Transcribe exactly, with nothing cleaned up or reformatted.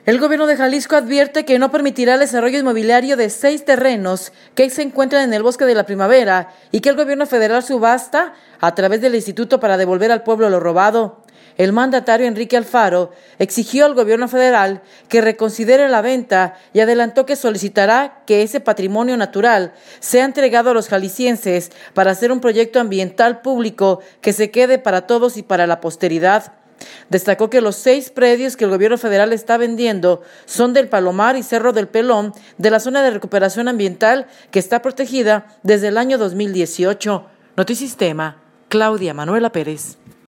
El gobierno de Jalisco advierte que no permitirá el desarrollo inmobiliario de seis terrenos que se encuentran en el Bosque de la Primavera y que el gobierno federal subasta a través del Instituto para devolver al pueblo lo robado. El mandatario Enrique Alfaro exigió al gobierno federal que reconsidere la venta y adelantó que solicitará que ese patrimonio natural sea entregado a los jaliscienses para hacer un proyecto ambiental público que se quede para todos y para la posteridad. Destacó que los seis predios que el gobierno federal está vendiendo son del Palomar y Cerro del Pelón, de la zona de recuperación ambiental que está protegida desde el año dos mil dieciocho. Notisistema, Claudia Manuela Pérez.